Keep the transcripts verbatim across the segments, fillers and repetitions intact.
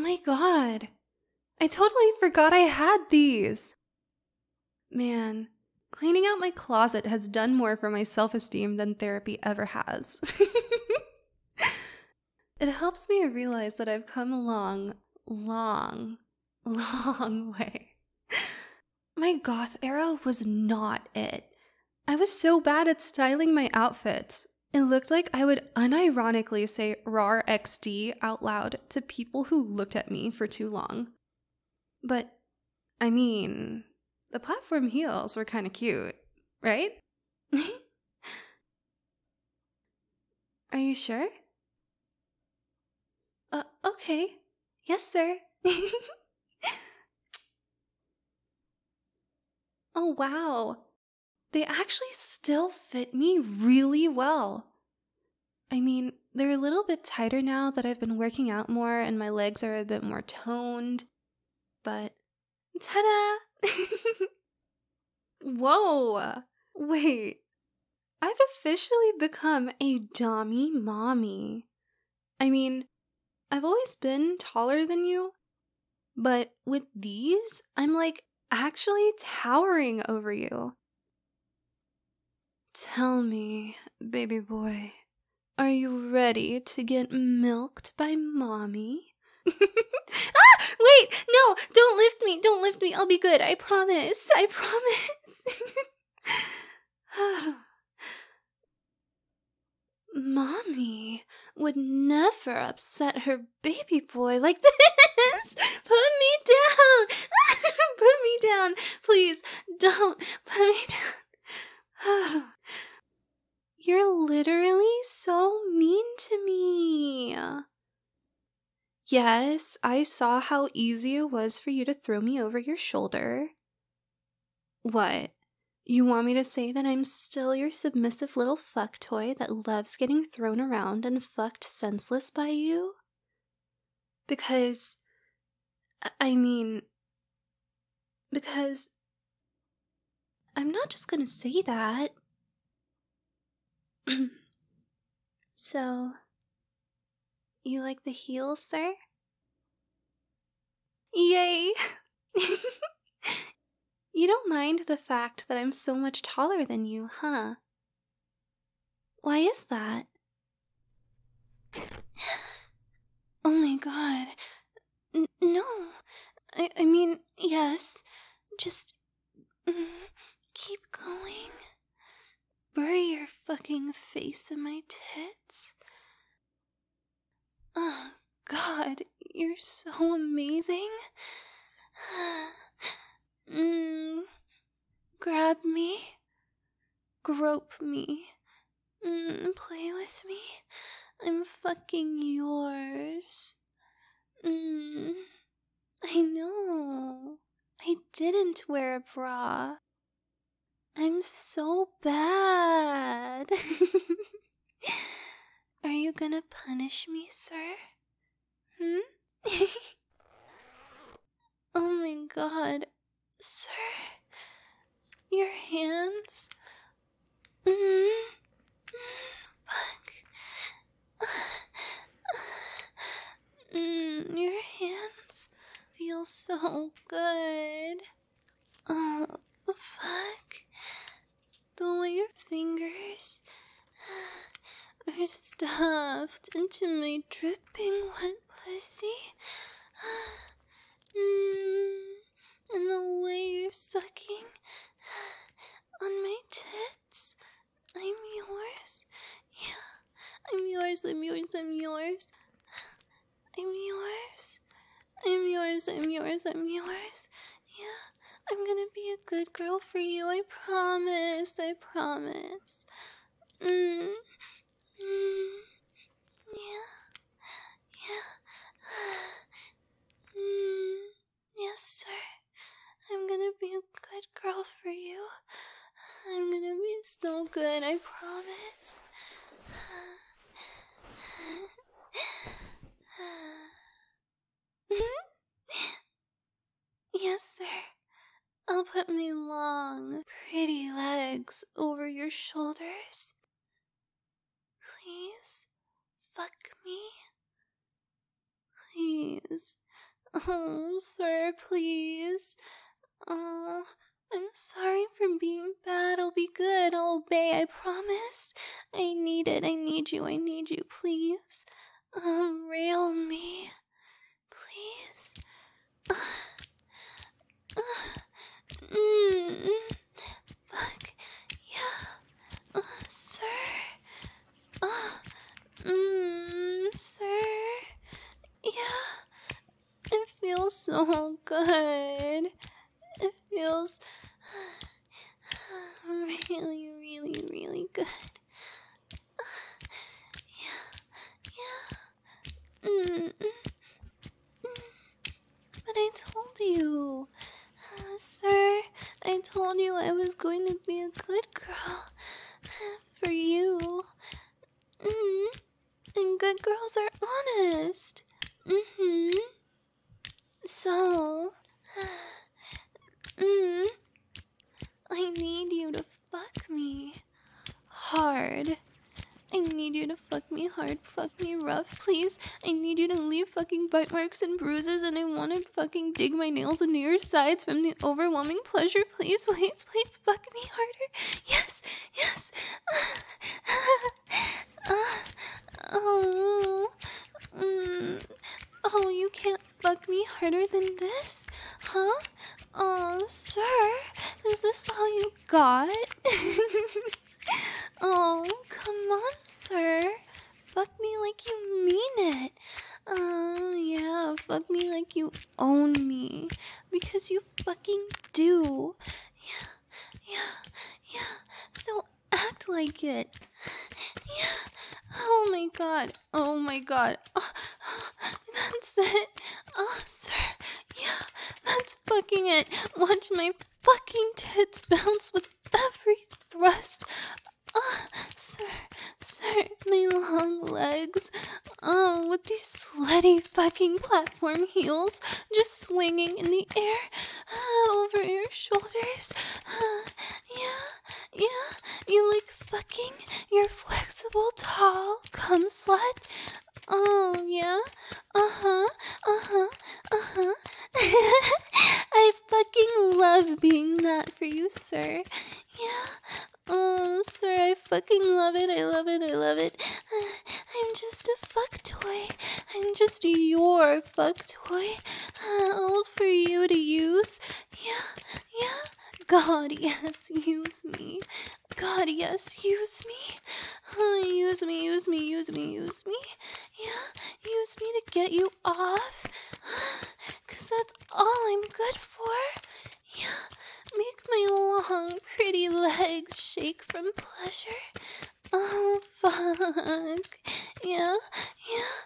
my god. I totally forgot I had these. Man, cleaning out my closet has done more for my self-esteem than therapy ever has. It helps me realize that I've come a long, long, long way. My goth era was not it. I was so bad at styling my outfits. It looked like I would unironically say R A R X D out loud to people who looked at me for too long. But, I mean, the platform heels were kind of cute, right? Are you sure? Uh, okay. Yes, sir. Oh, wow. They actually still fit me really well. I mean, they're a little bit tighter now that I've been working out more and my legs are a bit more toned. But, ta-da! Whoa! Wait. I've officially become a dommy mommy. I mean, I've always been taller than you, but with these, I'm like actually towering over you. Tell me, baby boy, are you ready to get milked by mommy? Ah! Wait! No! Don't lift me! Don't lift me! I'll be good! I promise! I promise! Mommy would never upset her baby boy like this! Put me down! Put me down! Please, don't put me down. You're literally so mean to me. Yes, I saw how easy it was for you to throw me over your shoulder. What? You want me to say that I'm still your submissive little fuck toy that loves getting thrown around and fucked senseless by you? Because, I mean, because I'm not just gonna say that. So, you like the heels, sir? Yay! You don't mind the fact that I'm so much taller than you, huh? Why is that? Oh my god. N- no. I, I mean, yes. Just mm, keep going. Bury your fucking face in my tits. Oh god, you're so amazing. mm, grab me. Grope me. Mm, play with me. I'm fucking yours. Mm, I know. I didn't wear a bra. I'm so bad. Are you gonna punish me, sir? Hmm? Oh my god. Sir? Your hands? Mm. Fuck. Mm, your hands feel so good. Oh, fuck. The way your fingers are stuffed into my dripping wet pussy. Mm, and the way you're sucking on my tits. I'm yours. Yeah, I'm yours, I'm yours, I'm yours. I'm yours. I'm yours, I'm yours, I'm yours. Yeah, I'm gonna be a good girl for you. I promise, I promise. Mm. Mm. Yeah. Yeah. Mm. Yes, sir. I'm gonna be a good girl for you. I'm gonna be so good, I promise. Yes, sir. I'll put my long, pretty legs over your shoulders. Please, fuck me. Please, Oh, sir, please. Uh, I'm sorry for being bad. I'll be good. I'll obey, I promise. I need it. I need you. I need you. Please. Um, rail me. Please. Uh, uh, mm, fuck. Yeah. Uh, sir. Uh, mm, sir. Yeah. It feels so good. It feels really, really, really good. Yeah, yeah. Mm, mm, mm. But I told you, uh, sir, I told you I was going to be a good girl for you. Mm. And good girls are honest. Mm-hmm. So, mm, I need you to fuck me hard. I need you to fuck me hard, fuck me rough, please. I need you to leave fucking bite marks and bruises, and I want to fucking dig my nails into your sides from the overwhelming pleasure. Please, please, please fuck me harder. Yes, yes. uh, oh, mm, oh, you can't fuck me harder than this, huh? Oh, sir, is this all you got? Oh, come on, sir. Fuck me like you mean it. Oh, uh, yeah, fuck me like you own me. Because you fucking do. Yeah, yeah, yeah. So act like it. Yeah. Oh my god. Oh my god. Oh, oh, that's it. Oh, sir. Yeah, that's fucking it. Watch my fucking tits bounce with every thrust. Oh, sir, sir, my long legs, oh, with these slutty fucking platform heels just swinging in the air uh, over your shoulders. Uh, yeah, yeah, you like fucking your flexible, tall cum slut. Oh, yeah, uh-huh, uh-huh, uh-huh. I fucking love being that for you, sir. Yeah. Oh, sir, I fucking love it. I love it. I love it. Uh, I'm just a fuck toy. I'm just your fuck toy. Uh, all for you to use. Yeah, yeah. God, yes, use me. God, yes, use me. Uh, use me, use me, use me, use me. Yeah, use me to get you off. Uh, Cause that's all I'm good for. Yeah. Make my long, pretty legs shake from pleasure. Oh, fuck. Yeah, yeah,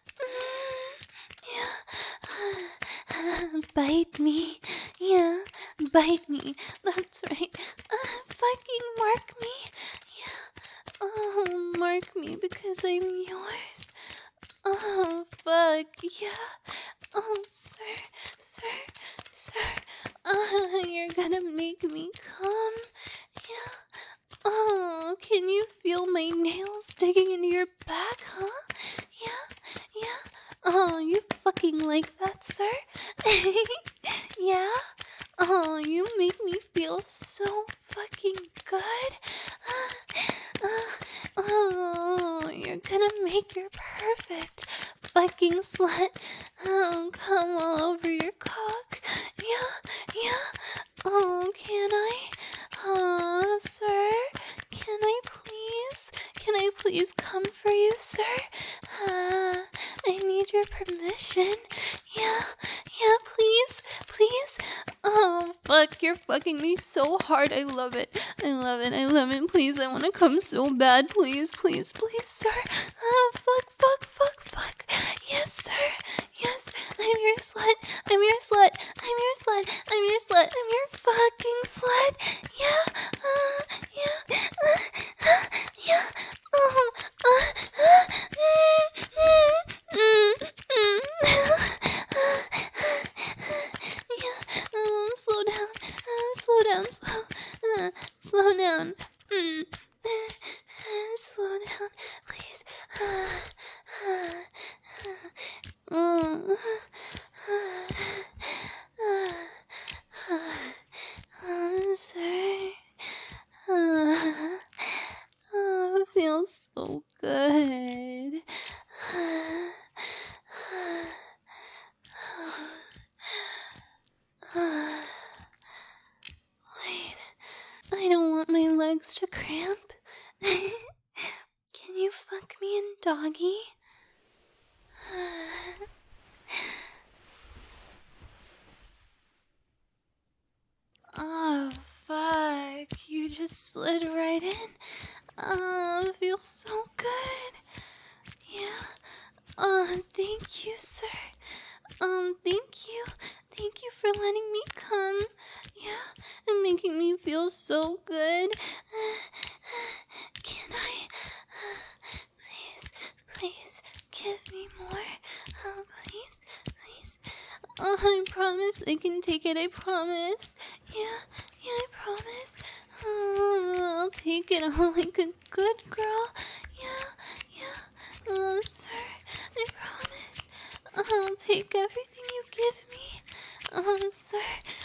mm, yeah. Bite me. Yeah, bite me. That's right. Uh, fucking mark me. Yeah. Oh, mark me because I'm yours. Oh, fuck. Yeah. Oh, sir, sir, sir. Uh, you're gonna make me come. Yeah. Oh, can you feel my nails digging into your back, huh? Yeah, yeah. Oh, you fucking like that, sir? Yeah? Oh, you make me feel so fucking good. Uh, uh, oh, you're gonna make your perfect fucking slut. Oh, come all over your cock. Yeah, yeah. Oh, can I? Oh, sir, can I please? Can I please come for you, sir? Uh, I need your permission. Yeah, yeah, please, please. Oh, fuck, you're fucking me so hard. I love it. I love it. I love it. Please, I want to come so bad. Please, please, please, sir. Oh, fuck, fuck, fuck, fuck. Yes, sir. Yes, I'm your slut. I'm your slut. I'm your slut. I'm your slut. I'm your fucking slut. Yeah. Uh, yeah. Uh, uh, yeah. Oh. Uh, uh, mm, mm, mm, mm. Yeah. Um, slow down. Uh, slow down. Slow. Uh, slow down. Mm. Uh, slow down, please. Uh, uh, uh, uh, uh. extra cramp? Can you fuck me in doggy? Oh, fuck. You just slid right in. Oh, it feels so good. Yeah. Uh, thank you, sir. Um, thank you. Thank you for letting me come. Yeah, and making me feel so good. Can I... Please, please, give me more. Oh, please, please. Oh, I promise I can take it, I promise. Yeah, yeah, I promise. Oh, I'll take it all like a good girl. Yeah, yeah. Oh, sir, I promise. I'll take everything you give me. Oh, sir.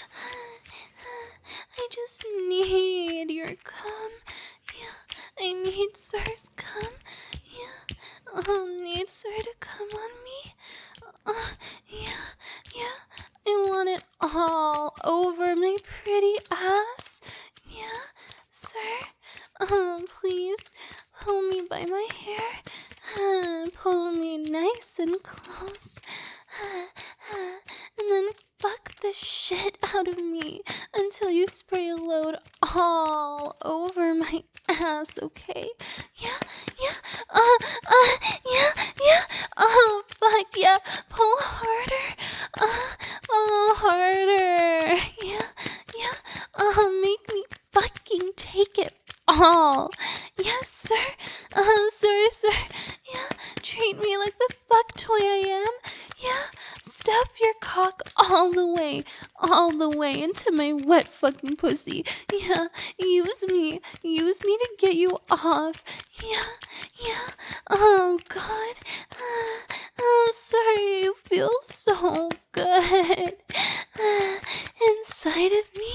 I just need your cum. Yeah, I need sir's cum. Yeah, I'll need sir to come on me. Uh, yeah, yeah. I want it all over my pretty ass. Yeah, sir. Um, please pull me by my hair. Uh, pull me nice and close. Uh, uh, and then fuck the shit out of me until you spray a load all over my ass, okay? Yeah, yeah, uh, uh, yeah, yeah. Oh, fuck, yeah. Pull harder. Uh, oh, harder. Yeah, yeah. Uh, make me fucking take it all. Yes, sir. Uh, sir, sir. Yeah, treat me like the fuck toy I am. Yeah, stuff your cock all the way, all the way into my wet fucking pussy. Yeah, use me, use me to get you off. Yeah, yeah. Oh, God. Uh, oh, sorry, you feel so good. Uh, inside of me.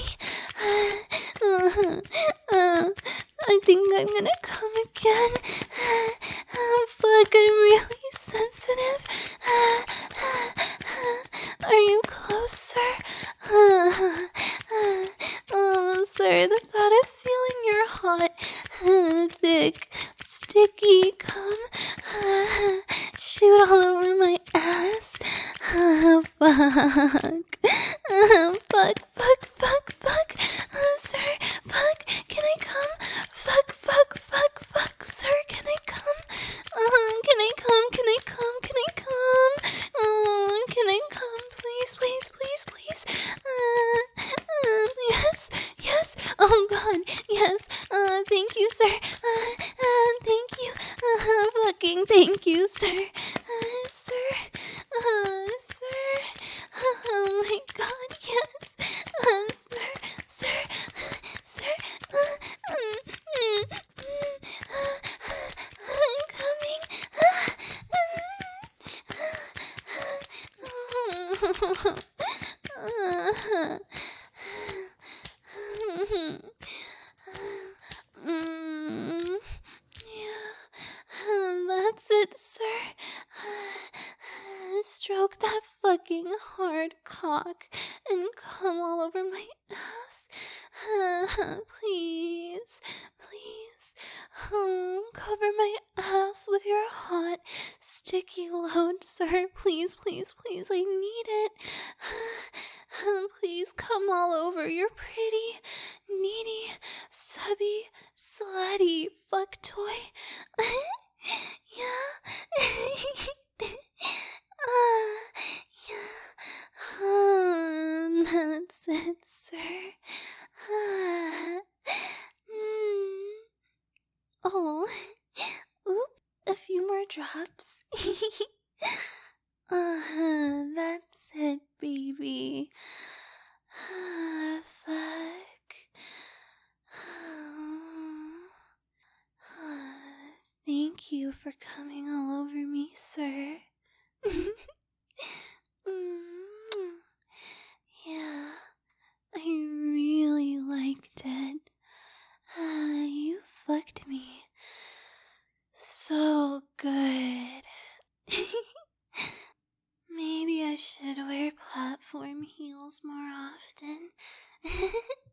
Uh, uh, I think I'm gonna come again. Uh, oh, fuck, I'm really sensitive. Uh, uh, are you closer? Uh, uh, oh, sir, the thought of feeling your hot, uh, thick, sticky cum uh, shoot all over my ass. Uh, fuck. Uh, fuck, fuck, fuck, fuck. Uh, sir, fuck, can I come? Fuck, fuck, fuck, fuck, sir, can I come? Uh, can I come? Can I come? Can I come? Uh, can I come? Please, please, please, please. Uh, uh, yes, yes. Oh, God, yes. Uh, thank you, sir. Uh, uh, thank you. Uh, fucking thank you, sir. Uh, sir. Uh, sir. Oh, my God, yes. Uh, sir, sir, sir. Uh, mm, mm, mm, uh, I'm coming. Mm, yeah, that's it, sir. Stroke that fucking hard cock and come all over my ass. Please, please. Um, cover my ass with your hot, sticky load, sir. Please, please, please. I need it. Um, please come all over your pretty, needy, subby, slutty fuck toy. Yeah. uh, yeah. Um, that's it, sir. Uh, mm. Oh, oop, a few more drops. Uh-huh, that's it, baby. Ah, fuck. Ah, thank you for coming all over me, sir. Mm, yeah, I really liked it. Ah, you fucked me so good. Maybe I should wear platform heels more often.